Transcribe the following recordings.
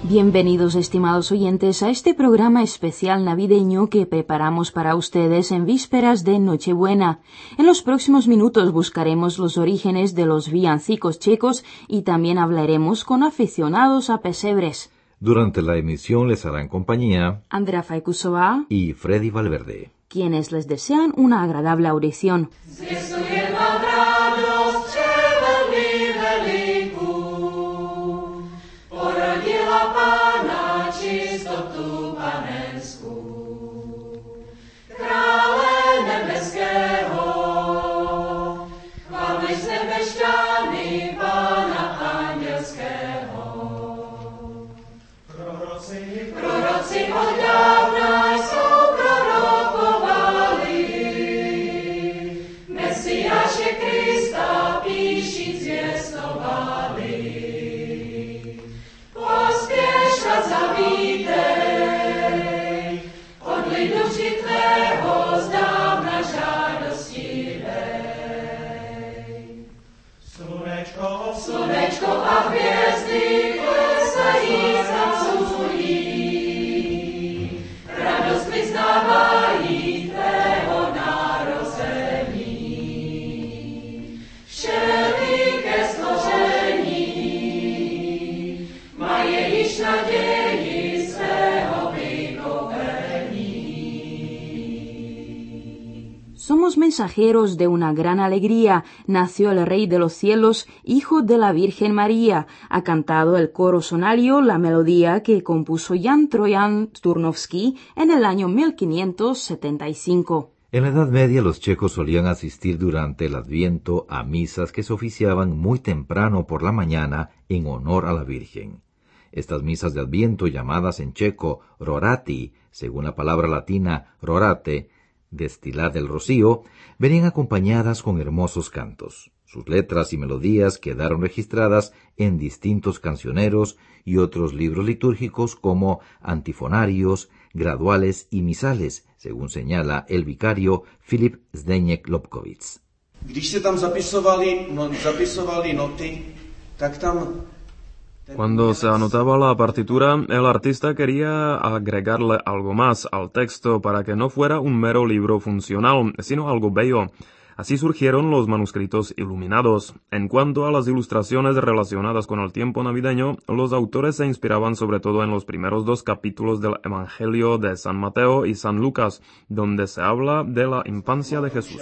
Bienvenidos, estimados oyentes, a este programa especial navideño que preparamos para ustedes en vísperas de Nochebuena. En los próximos minutos buscaremos los orígenes de los villancicos checos y también hablaremos con aficionados a pesebres. Durante la emisión les harán compañía Andrea Faikusova y Freddy Valverde, quienes les desean una agradable audición. Somos mensajeros de una gran alegría. Nació el Rey de los Cielos, hijo de la Virgen María. Ha cantado el coro sonario la melodía que compuso Jan Trojan Turnovsky en el año 1575. En la Edad Media los checos solían asistir durante el Adviento a misas que se oficiaban muy temprano por la mañana en honor a la Virgen. Estas misas de Adviento, llamadas en checo rorati, según la palabra latina rorate, destilar del rocío, venían acompañadas con hermosos cantos. Sus letras y melodías quedaron registradas en distintos cancioneros y otros libros litúrgicos como antifonarios, graduales y misales, según señala el vicario Filip Zdeněk-Lobkowicz. Když se tam zapisovali noty, tak tam... Cuando se anotaba la partitura, el artista quería agregarle algo más al texto para que no fuera un mero libro funcional, sino algo bello. Así surgieron los manuscritos iluminados. En cuanto a las ilustraciones relacionadas con el tiempo navideño, los autores se inspiraban sobre todo en los primeros 2 capítulos del Evangelio de San Mateo y San Lucas, donde se habla de la infancia de Jesús.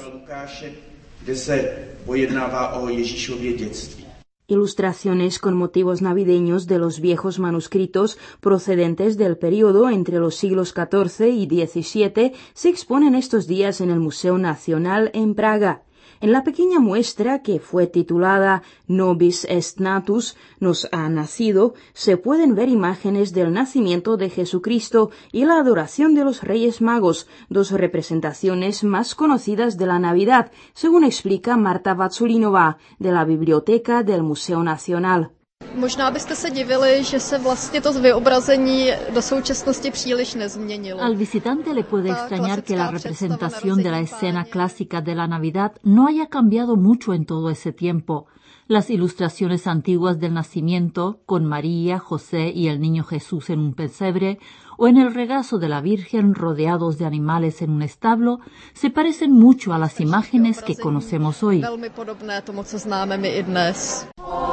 Kde se pojednává o Ježíšově dětství. Ilustraciones con motivos navideños de los viejos manuscritos procedentes del periodo entre los siglos XIV y XVII se exponen estos días en el Museo Nacional en Praga. En la pequeña muestra, que fue titulada Nobis est natus, nos ha nacido, se pueden ver imágenes del nacimiento de Jesucristo y la adoración de los Reyes Magos, 2 representaciones más conocidas de la Navidad, según explica Marta Vaculinova, de la Biblioteca del Museo Nacional. Možná byste se divili, že se vlastně to vyobrazení do současnosti příliš nezměnilo. Al visitante le puede extrañar que la representación de la escena clásica de la Navidad no haya cambiado mucho en todo ese tiempo. Las ilustraciones antiguas del nacimiento, con María, José y el niño Jesús en un pesebre, o en el regazo de la Virgen rodeados de animales en un establo, se parecen mucho a las imágenes que conocemos hoy. Velmi podobné tomu, co známe my i dnes.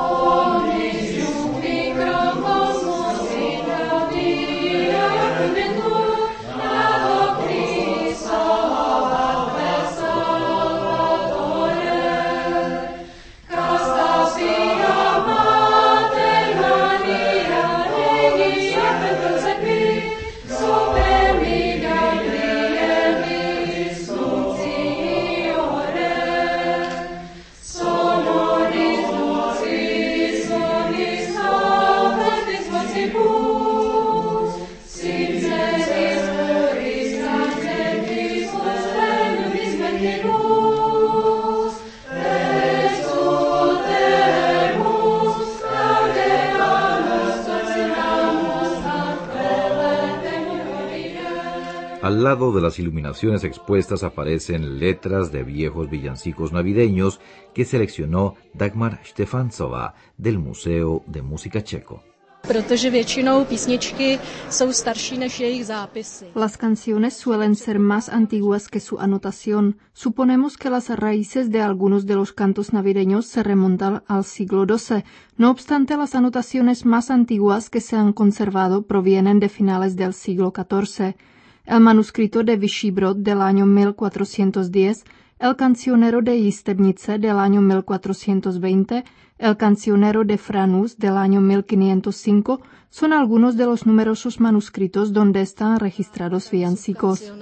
Al lado de las iluminaciones expuestas aparecen letras de viejos villancicos navideños que seleccionó Dagmar Štefanová del Museo de Música Checo. Las canciones suelen ser más antiguas que su anotación. Suponemos que las raíces de algunos de los cantos navideños se remontan al siglo XII. No obstante, las anotaciones más antiguas que se han conservado provienen de finales del siglo XIV. El manuscrito de Vyšší Brod del año 1410, el cancionero de Jistebnice del año 1420, el cancionero de Franus del año 1505 son algunos de los numerosos manuscritos donde están registrados villancicos.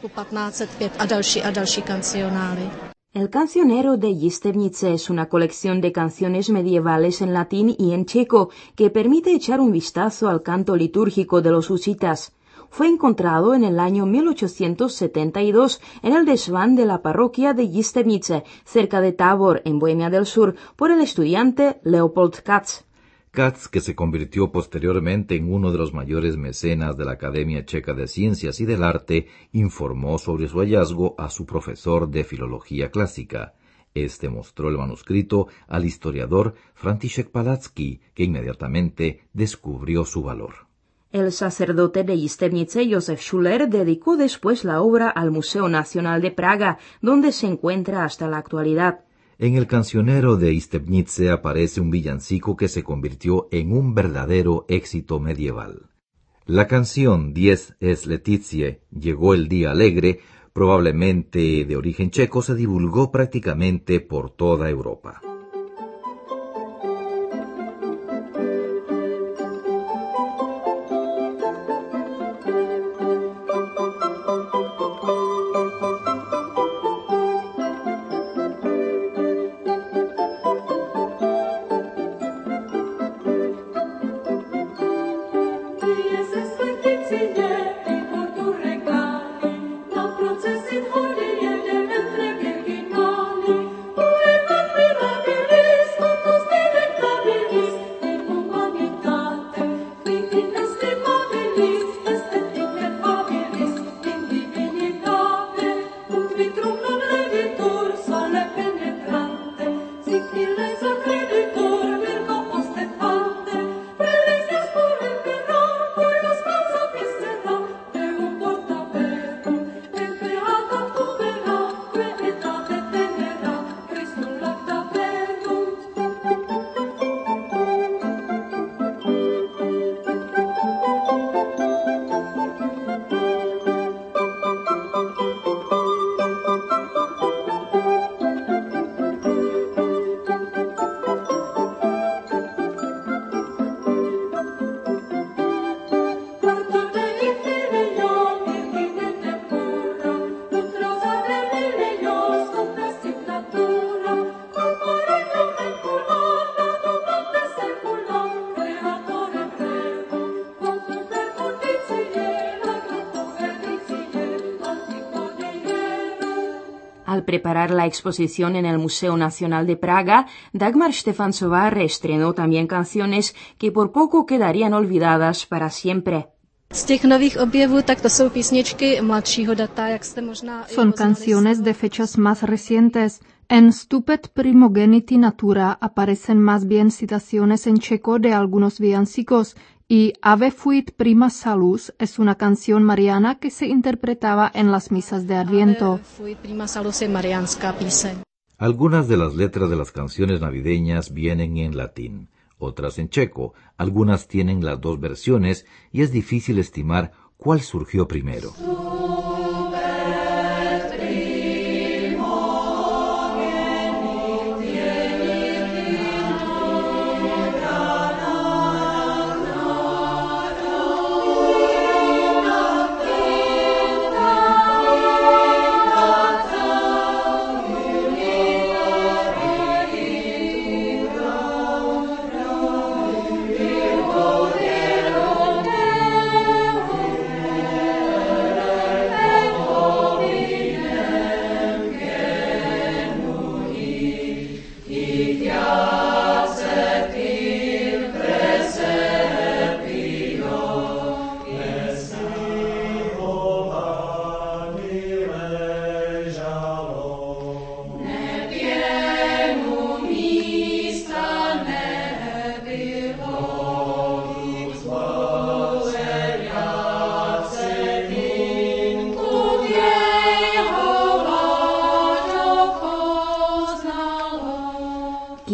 El cancionero de Jistebnice es una colección de canciones medievales en latín y en checo que permite echar un vistazo al canto litúrgico de los husitas. Fue encontrado en el año 1872 en el desván de la parroquia de Jistebnice, cerca de Tábor, en Bohemia del Sur, por el estudiante Leopold Katz. Katz, que se convirtió posteriormente en uno de los mayores mecenas de la Academia Checa de Ciencias y del Arte, informó sobre su hallazgo a su profesor de filología clásica. Este mostró el manuscrito al historiador František Palacký, que inmediatamente descubrió su valor. El sacerdote de Jistebnice, Josef Schuller, dedicó después la obra al Museo Nacional de Praga, donde se encuentra hasta la actualidad. En el cancionero de Jistebnice aparece un villancico que se convirtió en un verdadero éxito medieval. La canción Dies es Letitiae, llegó el día alegre, probablemente de origen checo, se divulgó prácticamente por toda Europa. Al preparar la exposición en el Museo Nacional de Praga, Dagmar Štefancová reestrenó también canciones que por poco quedarían olvidadas para siempre. Son canciones de fechas más recientes. En Stupet Primogeniti Natura aparecen más bien citaciones en checo de algunos villancicos y Ave fuit prima salus es una canción mariana que se interpretaba en las misas de Adviento. Algunas de las letras de las canciones navideñas vienen en latín, otras en checo, algunas tienen las dos versiones y es difícil estimar cuál surgió primero.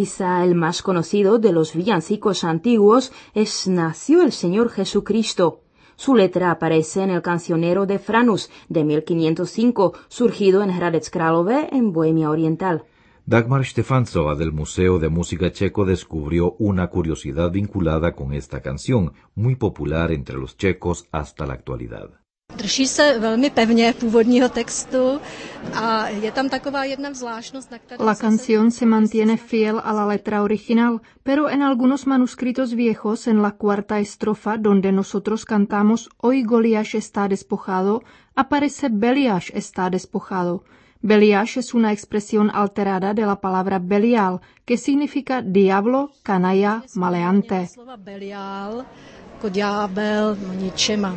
Quizá el más conocido de los villancicos antiguos es Nació el Señor Jesucristo. Su letra aparece en el Cancionero de Franus de 1505, surgido en Hradec Králové, en Bohemia Oriental. Dagmar Štefancová del Museo de Música Checo descubrió una curiosidad vinculada con esta canción, muy popular entre los checos hasta la actualidad. Drží se velmi pevně původního textu a je tam taková jedna zvláštnost, na které La canción se mantiene fiel a la letra original, pero en algunos manuscritos viejos, en la cuarta estrofa, donde nosotros cantamos Hoy Goliaš está despojado, aparece Beliáš está despojado. Beliáš es una expresión alterada de la palabra Belial, que significa diablo, canalla, maleante. slova Belial, jako ďábel, no ničema.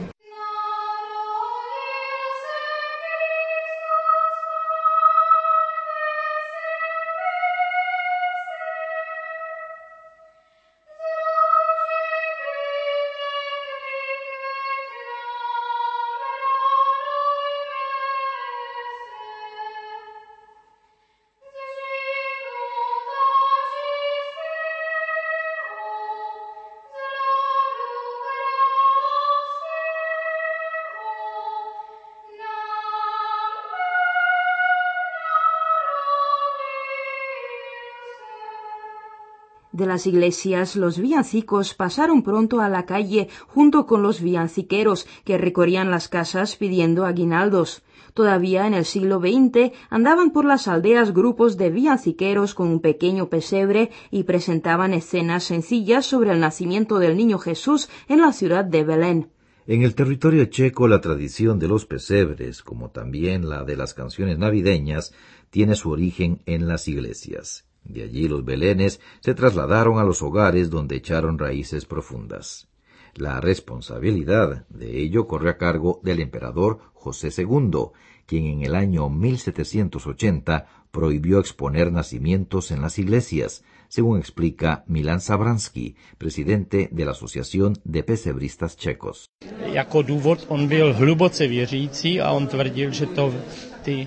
De las iglesias, los villancicos pasaron pronto a la calle junto con los villanciqueros que recorrían las casas pidiendo aguinaldos. Todavía en el siglo XX andaban por las aldeas grupos de villanciqueros con un pequeño pesebre y presentaban escenas sencillas sobre el nacimiento del niño Jesús en la ciudad de Belén. En el territorio checo, la tradición de los pesebres, como también la de las canciones navideñas, tiene su origen en las iglesias. De allí los belenes se trasladaron a los hogares donde echaron raíces profundas. La responsabilidad de ello corre a cargo del emperador José II, quien en el año 1780 prohibió exponer nacimientos en las iglesias, según explica Milan Sabransky, presidente de la Asociación de Pesebristas Checos. Jako důvod on byl hluboce věřící a on tvrdil, že to ty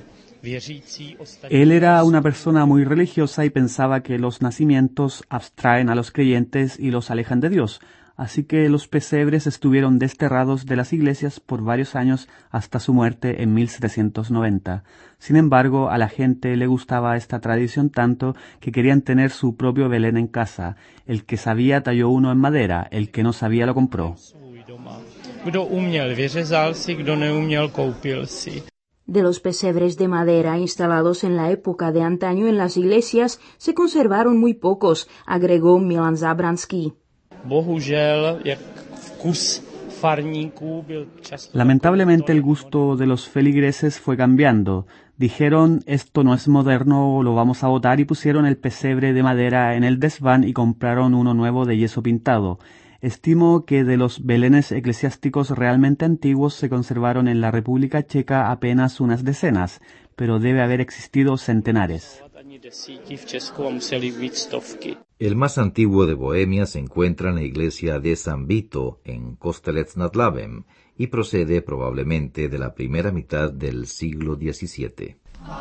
Él era una persona muy religiosa y pensaba que los nacimientos abstraen a los creyentes y los alejan de Dios. Así que los pesebres estuvieron desterrados de las iglesias por varios años hasta su muerte en 1790. Sin embargo, a la gente le gustaba esta tradición tanto que querían tener su propio Belén en casa. El que sabía talló uno en madera, el que no sabía lo compró. Kdo uměl, vyřezal si, kdo neuměl, koupil si. De los pesebres de madera instalados en la época de antaño en las iglesias se conservaron muy pocos, agregó Milan Zábranský. Lamentablemente el gusto de los feligreses fue cambiando. Dijeron, esto no es moderno, lo vamos a botar, y pusieron el pesebre de madera en el desván y compraron uno nuevo de yeso pintado. Estimo que de los belenes eclesiásticos realmente antiguos se conservaron en la República Checa apenas unas decenas, pero debe haber existido centenares. El más antiguo de Bohemia se encuentra en la iglesia de San Vito, en Kostelec nad Labem, y procede probablemente de la primera mitad del siglo XVII.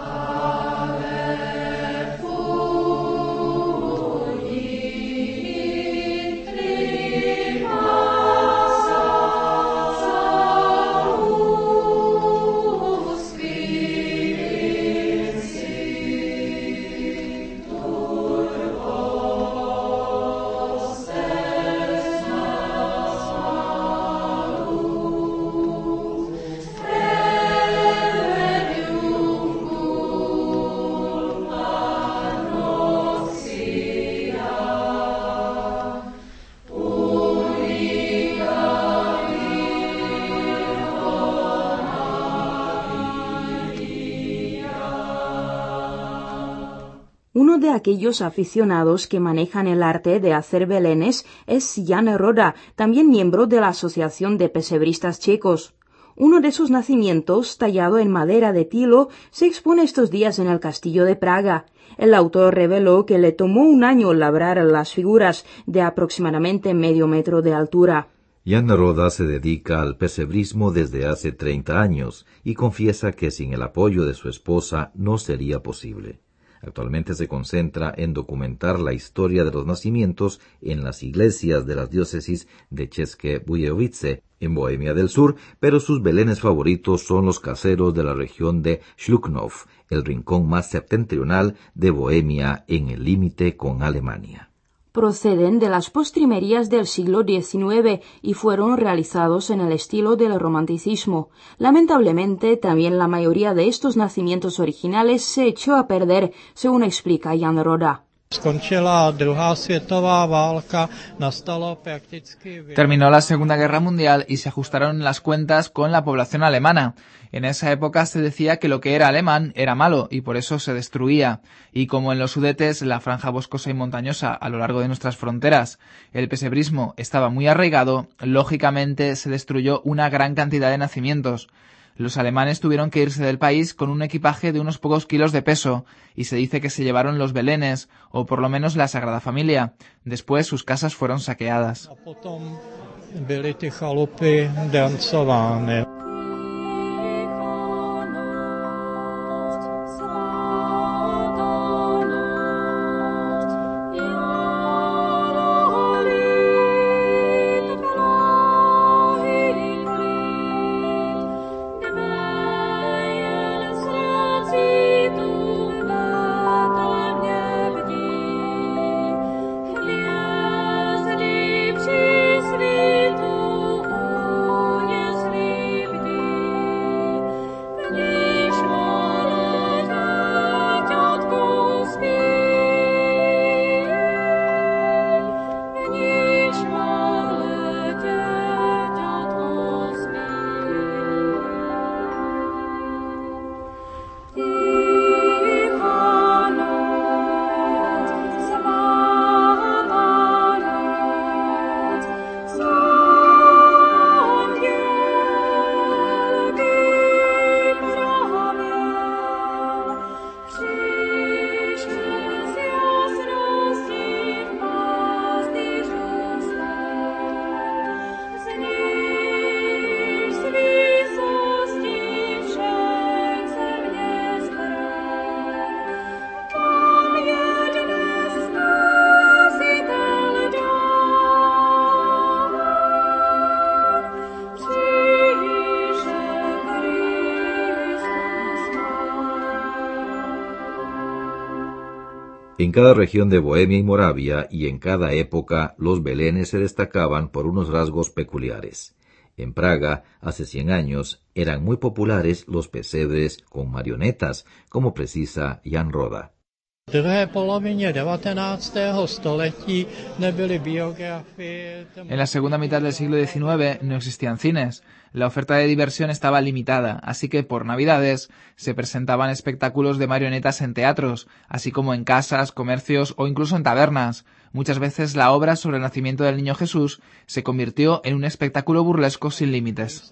Uno de aquellos aficionados que manejan el arte de hacer belenes es Jan Roda, también miembro de la Asociación de Pesebristas Checos. Uno de sus nacimientos, tallado en madera de tilo, se expone estos días en el Castillo de Praga. El autor reveló que le tomó un año labrar las figuras, de aproximadamente medio metro de altura. Jan Roda se dedica al pesebrismo desde hace 30 años y confiesa que sin el apoyo de su esposa no sería posible. Actualmente se concentra en documentar la historia de los nacimientos en las iglesias de las diócesis de České Budějovice, en Bohemia del Sur, pero sus belenes favoritos son los caseros de la región de Šluknov, el rincón más septentrional de Bohemia en el límite con Alemania. Proceden de las postrimerías del siglo XIX y fueron realizados en el estilo del romanticismo. Lamentablemente, también la mayoría de estos nacimientos originales se echó a perder, según explica Jan Roda. Terminó la Segunda Guerra Mundial y se ajustaron las cuentas con la población alemana. En esa época se decía que lo que era alemán era malo y por eso se destruía. Y como en los Sudetes, la franja boscosa y montañosa a lo largo de nuestras fronteras, el pesebrismo estaba muy arraigado, lógicamente se destruyó una gran cantidad de nacimientos. Los alemanes tuvieron que irse del país con un equipaje de unos pocos kilos de peso, y se dice que se llevaron los belenes, o por lo menos la Sagrada Familia. Después sus casas fueron saqueadas. En cada región de Bohemia y Moravia y en cada época los belenes se destacaban por unos rasgos peculiares. En Praga, hace 100 años, eran muy populares los pesebres con marionetas, como precisa Jan Roda. En la segunda mitad del siglo XIX no existían cines. La oferta de diversión estaba limitada, así que por Navidades se presentaban espectáculos de marionetas en teatros, así como en casas, comercios o incluso en tabernas. Muchas veces la obra sobre el nacimiento del niño Jesús se convirtió en un espectáculo burlesco sin límites.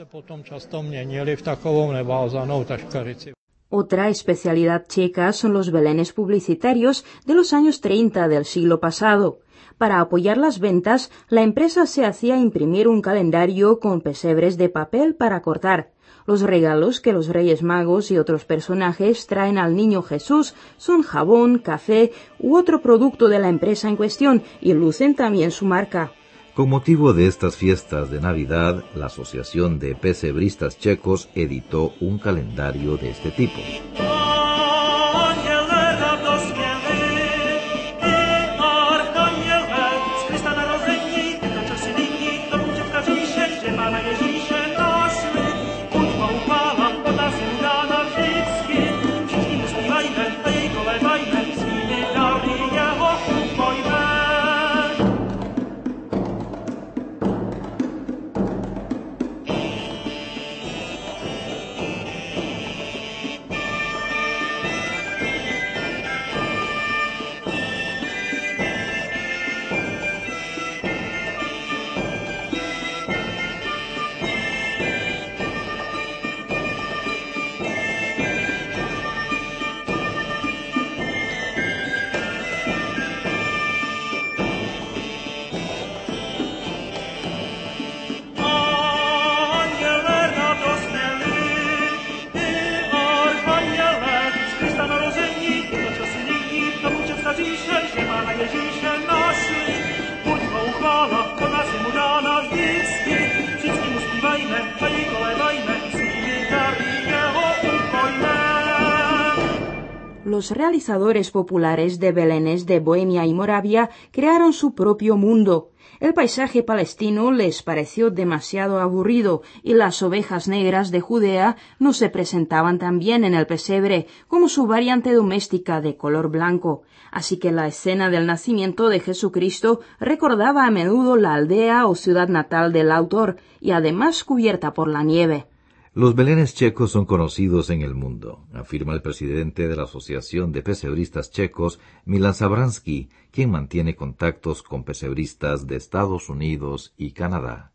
Otra especialidad checa son los belenes publicitarios de los años 30 del siglo pasado. Para apoyar las ventas, la empresa se hacía imprimir un calendario con pesebres de papel para cortar. Los regalos que los Reyes Magos y otros personajes traen al niño Jesús son jabón, café u otro producto de la empresa en cuestión y lucen también su marca. Con motivo de estas fiestas de Navidad, la Asociación de Pesebristas Checos editó un calendario de este tipo. Los realizadores populares de belenes de Bohemia y Moravia crearon su propio mundo. El paisaje palestino les pareció demasiado aburrido y las ovejas negras de Judea no se presentaban tan bien en el pesebre como su variante doméstica de color blanco. Así que la escena del nacimiento de Jesucristo recordaba a menudo la aldea o ciudad natal del autor y además cubierta por la nieve. Los belenes checos son conocidos en el mundo, afirma el presidente de la Asociación de Pesebristas Checos, Milan Zabransky, quien mantiene contactos con pesebristas de Estados Unidos y Canadá.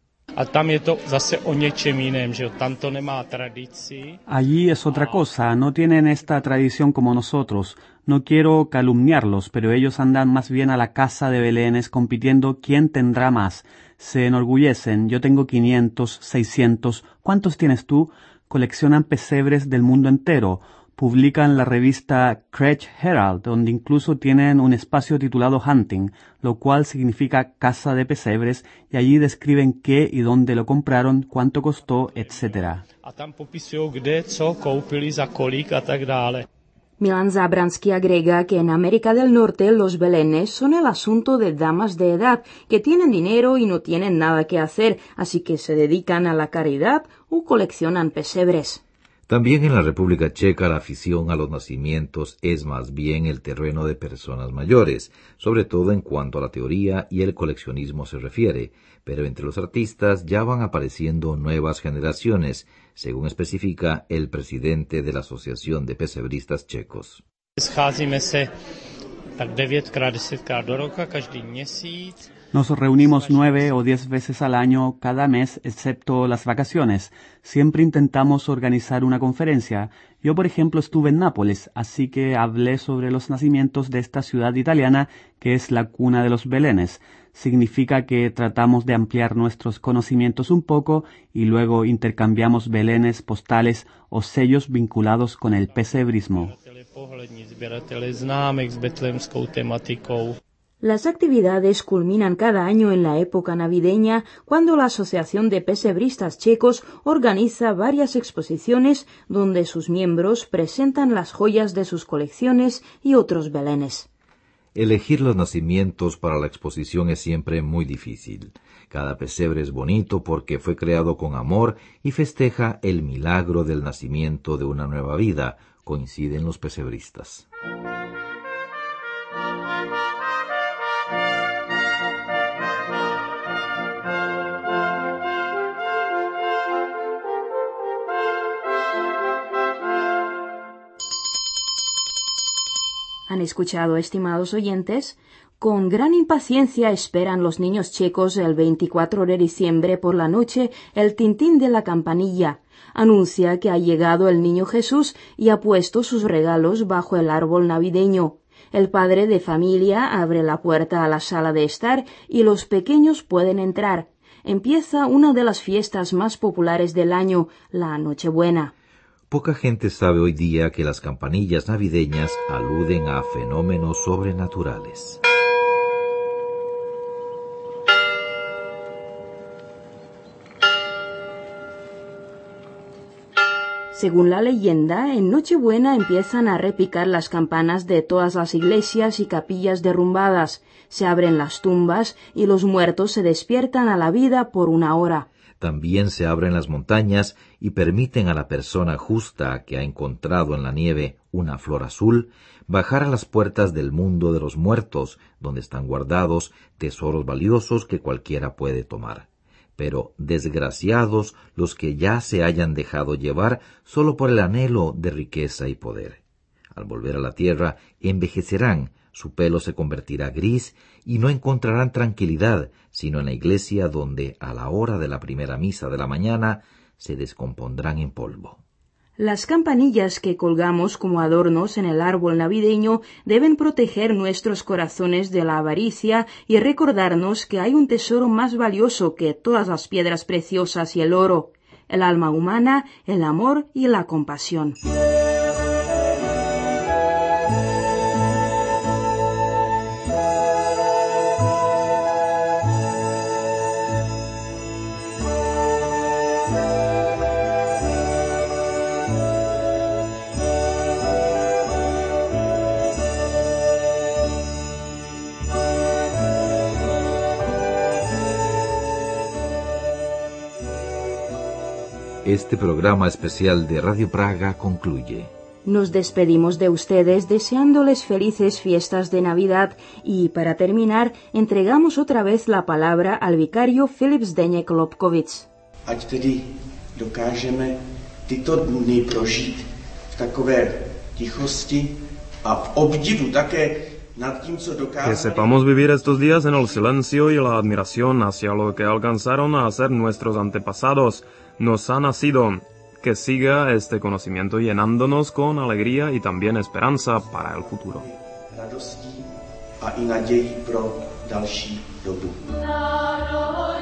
Allí es otra cosa, no tienen esta tradición como nosotros. No quiero calumniarlos, pero ellos andan más bien a la casa de belenes compitiendo quién tendrá más. Se enorgullecen, yo tengo 500, 600, ¿cuántos tienes tú? Coleccionan pesebres del mundo entero. Publican la revista Craig Herald, donde incluso tienen un espacio titulado Hunting, lo cual significa casa de pesebres, y allí describen qué y dónde lo compraron, cuánto costó, etc. Milan Zabransky agrega que en América del Norte los belenes son el asunto de damas de edad que tienen dinero y no tienen nada que hacer, así que se dedican a la caridad o coleccionan pesebres. También en la República Checa la afición a los nacimientos es más bien el terreno de personas mayores, sobre todo en cuanto a la teoría y el coleccionismo se refiere, pero entre los artistas ya van apareciendo nuevas generaciones, según especifica el presidente de la Asociación de Pesebristas Checos. Nos reunimos 9 o 10 veces al año cada mes, excepto las vacaciones. Siempre intentamos organizar una conferencia. Yo, por ejemplo, estuve en Nápoles, así que hablé sobre los nacimientos de esta ciudad italiana, que es la cuna de los belenes. Significa que tratamos de ampliar nuestros conocimientos un poco y luego intercambiamos belenes, postales o sellos vinculados con el pesebrismo. Las actividades culminan cada año en la época navideña, cuando la Asociación de Pesebristas Checos organiza varias exposiciones donde sus miembros presentan las joyas de sus colecciones y otros belenes. Elegir los nacimientos para la exposición es siempre muy difícil. Cada pesebre es bonito porque fue creado con amor y festeja el milagro del nacimiento de una nueva vida, coinciden los pesebristas. ¿Han escuchado, estimados oyentes? Con gran impaciencia esperan los niños checos el 24 de diciembre por la noche el tintín de la campanilla. Anuncia que ha llegado el niño Jesús y ha puesto sus regalos bajo el árbol navideño. El padre de familia abre la puerta a la sala de estar y los pequeños pueden entrar. Empieza una de las fiestas más populares del año, la Nochebuena. Poca gente sabe hoy día que las campanillas navideñas aluden a fenómenos sobrenaturales. Según la leyenda, en Nochebuena empiezan a repicar las campanas de todas las iglesias y capillas derrumbadas, se abren las tumbas y los muertos se despiertan a la vida por una hora. También se abren las montañas y permiten a la persona justa que ha encontrado en la nieve una flor azul bajar a las puertas del mundo de los muertos, donde están guardados tesoros valiosos que cualquiera puede tomar. Pero desgraciados los que ya se hayan dejado llevar solo por el anhelo de riqueza y poder. Al volver a la tierra envejecerán, su pelo se convertirá gris y no encontrarán tranquilidad, sino en la iglesia donde, a la hora de la primera misa de la mañana, se descompondrán en polvo. Las campanillas que colgamos como adornos en el árbol navideño deben proteger nuestros corazones de la avaricia y recordarnos que hay un tesoro más valioso que todas las piedras preciosas y el oro: el alma humana, el amor y la compasión. este programa especial de Radio Praga concluye. Nos despedimos de ustedes deseándoles felices fiestas de Navidad y, para terminar, entregamos otra vez la palabra al vicario Filip Zdeněk Lobkowicz. Ať tedy dokážeme tyto dny prožít v takové tichosti a v obdivu také nad tím, co dokázali. Que sepamos vivir estos días en el silencio y la admiración hacia lo que alcanzaron a hacer nuestros antepasados. Nos ha nacido. Que siga este conocimiento llenándonos con alegría y también esperanza para el futuro. Radostí a i nadějí pro další dobu.